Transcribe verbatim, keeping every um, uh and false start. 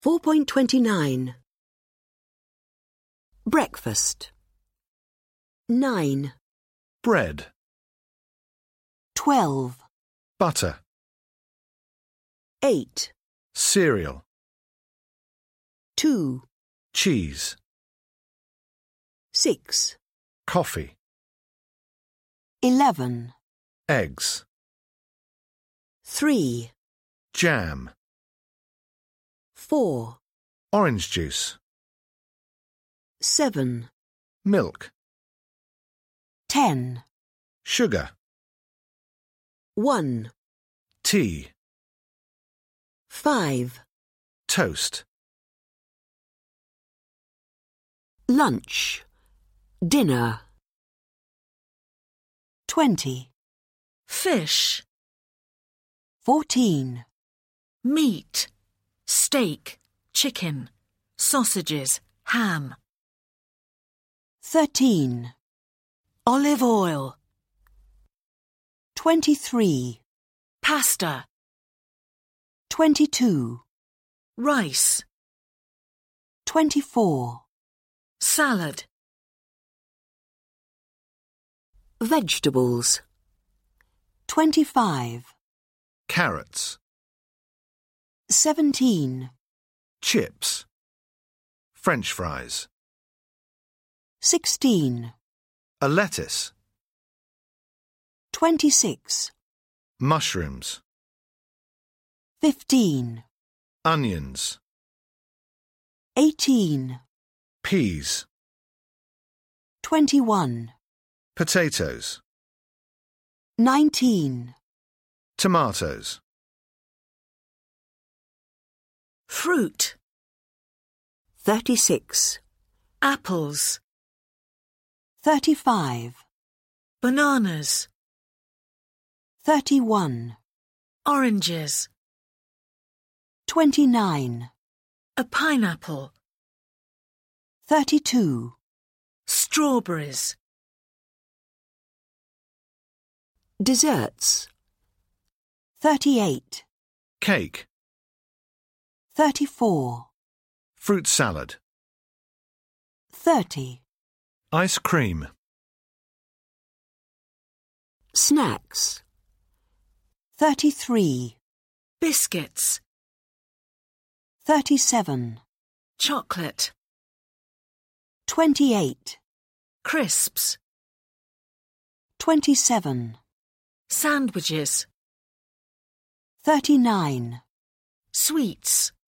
four point two nine. Breakfast. nine. Bread. twelve. Butter. eight. Cereal. two. Cheese. six. Coffee. eleven. Eggs. three. Jam. four. Orange juice. seven. Milk. ten. Sugar. one. Tea. five. Toast. Lunch. Dinner. twenty. Fish. fourteen. Meat. Steak. Chicken. Sausages. Ham. thirteen. Olive oil. twenty-three. Pasta. twenty-two. Rice. twenty-four. Salad. Vegetables. twenty-five. Carrots. seventeen. Chips. French fries. sixteen. A lettuce. twenty-six. Mushrooms. fifteen. Onions. eighteen. Peas. twenty-one. Potatoes. nineteen. Tomatoes. Fruit. thirty-six. Apples. thirty-five. Bananas. thirty-one. Oranges. twenty-nine. A pineapple. thirty-two. Strawberries. Desserts. thirty-eight. Cake. thirty-four. Fruit salad. thirty. Ice cream. Snacks. thirty-three. Biscuits. thirty-seven. Chocolate. twenty-eight. Crisps. twenty-seven. Sandwiches. thirty-nine. Sweets.